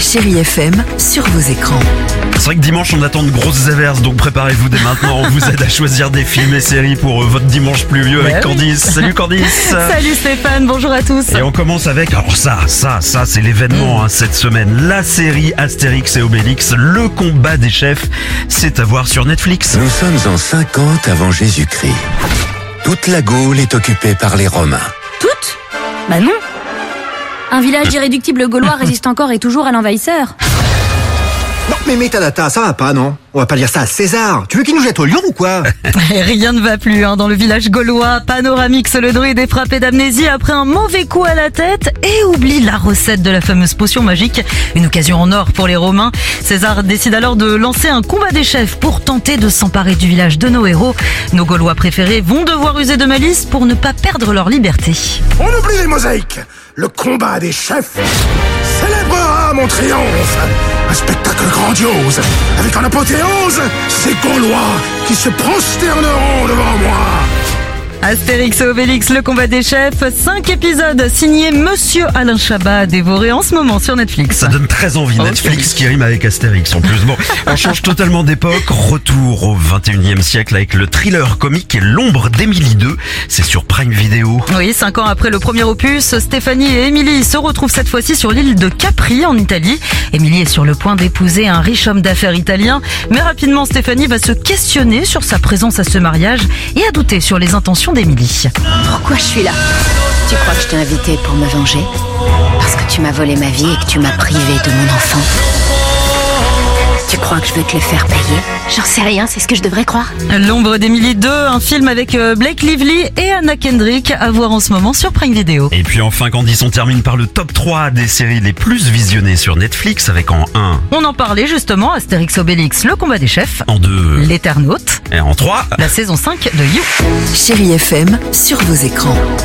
Chérie FM, sur vos écrans. C'est vrai que dimanche on attend de grosses averses, donc préparez-vous dès maintenant. On vous aide à choisir des films et séries pour votre dimanche pluvieux avec Candice. Salut Candice. Salut Stéphane, bonjour à tous. Et on commence avec, alors ça c'est l'événement cette semaine. La série Astérix et Obélix, le combat des chefs. C'est à voir sur Netflix. Nous sommes en 50 avant Jésus-Christ. Toute la Gaule est occupée par les Romains. Toutes ? Bah non. Un village irréductible gaulois résiste encore et toujours à l'envahisseur. Non, mais Metadata, ça va pas, non? On va pas dire ça à César. Tu veux qu'il nous jette au lion ou quoi? Et rien ne va plus dans le village gaulois. Panoramix, le druide est frappé d'amnésie après un mauvais coup à la tête et oublie la recette de la fameuse potion magique. Une occasion en or pour les Romains. César décide alors de lancer un combat des chefs pour tenter de s'emparer du village de nos héros. Nos Gaulois préférés vont devoir user de malice pour ne pas perdre leur liberté. On oublie les mosaïques. Le combat des chefs célébrera mon triomphe. Un spectacle grandiose, avec en apothéose ces Gaulois qui se prosterneront devant moi. Astérix et Obélix, le combat des chefs, 5 épisodes signés Monsieur Alain Chabat à dévorer en ce moment sur Netflix. Ça donne très envie, Netflix qui rime avec Astérix en plus. Bon, on change totalement d'époque, retour au 21e siècle avec le thriller comique L'ombre d'Émilie II, c'est sur Prime Video. Oui, 5 ans après le premier opus, Stéphanie et Émilie se retrouvent cette fois-ci sur l'île de Capri en Italie. Émilie est sur le point d'épouser un riche homme d'affaires italien, mais rapidement Stéphanie va se questionner sur sa présence à ce mariage et à douter sur les intentions d'Émilie. Pourquoi je suis là? Tu crois que je t'ai invité pour me venger? Parce que tu m'as volé ma vie et que tu m'as privé de mon enfant. Tu crois que je veux te le faire payer? J'en sais rien, c'est ce que je devrais croire. L'ombre d'Émilie 2, un film avec Blake Lively et Anna Kendrick à voir en ce moment sur Prime Video. Et puis enfin Candice, on termine par le top 3 des séries les plus visionnées sur Netflix avec en 1. On en parlait justement, Astérix Obélix, le combat des chefs. En 2. L'Éternaute. Et en 3. La saison 5 de You. Chérie FM, sur vos écrans.